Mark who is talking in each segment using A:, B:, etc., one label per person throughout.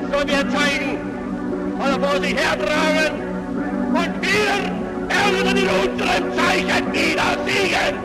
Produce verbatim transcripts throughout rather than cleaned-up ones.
A: so wir zeigen, oder vor sich hertragen, und wir werden in unserem Zeichen wieder siegen.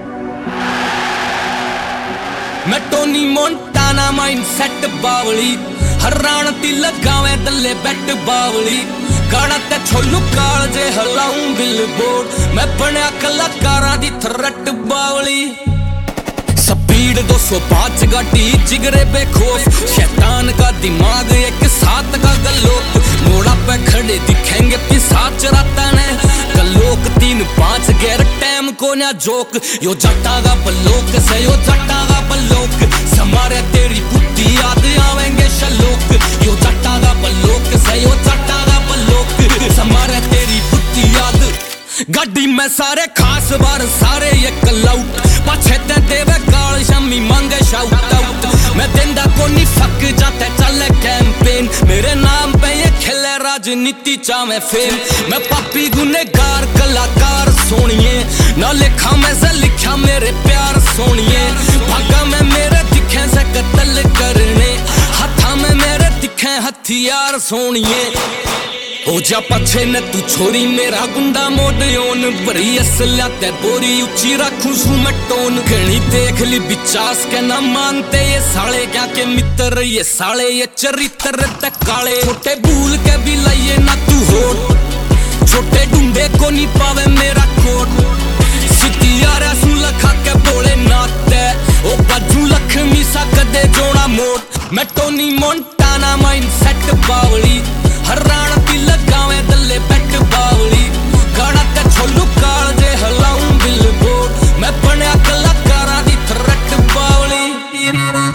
B: मैं Tony Montana mind set बावली हरान ती लगावे दल्ले bat बावली गाना ते छोलू काल जे हलाऊं बिलबोर्ड मैं बनया कलाकारां दी थ्रट बावली स्पीड दो सौ पाँच गाड़ी जिगरे बेखौफ शैतान का दिमाग एक साथ का गलोक मोड़ा पे खड़े दिखेंगे पिसाच राता ने गलोक तीन पाँच गैर टाइम को ना जोक यो जट्टा का बलोक से यो जट्टा का बलोक समारे तेरी बुद्धि याद आवेंगे शलोक यो जट्टा का बलोक से यो जट्टा का बलोक समारे तेरी बुद्धि याद गाड़ी में सारे खास बार सारे ये कलाउट पाछे ते देवे गाल शमी मांगे शाउट आउट मैं देंदा को नहीं फक जाते चले कैंपेन मेरे नाम पे ये खेले राजनीति चाहे फेम मैं पापी गुनेगार कलाकार सोनिए ना लिखा मैं से लिखा मेरे प्यार सोनिए भागा में मेरे दिखे से कत्ल करने हाथा में मेरे दिखे हथियार सोनिए ओ जा पछे न तू छोरी मेरा गुंडा मोडियोन भरी असल्या ते बोरी ऊंची रखूं सू मैं टोन घणी देख ली बिचास के ना मानते ये साले क्या के मित्र ये साले ये चरित्र ते काले छोटे भूल के भी लाइए ना तू होठ छोटे ढूंढे को नहीं पावे मेरा कोट सितियारा सू लखा के बोले नाते ओ बाजू लक्ष्मी सा कदे जोड़ा मोट मैं टोनी मोंटाना माइंड सेट बावली हरान ती लगावे दल्ले बैट बावली गाना ते छोलू काल जे हलाऊं बिलबोर्ड मैं बनया कलाकारां दी थ्रट बावली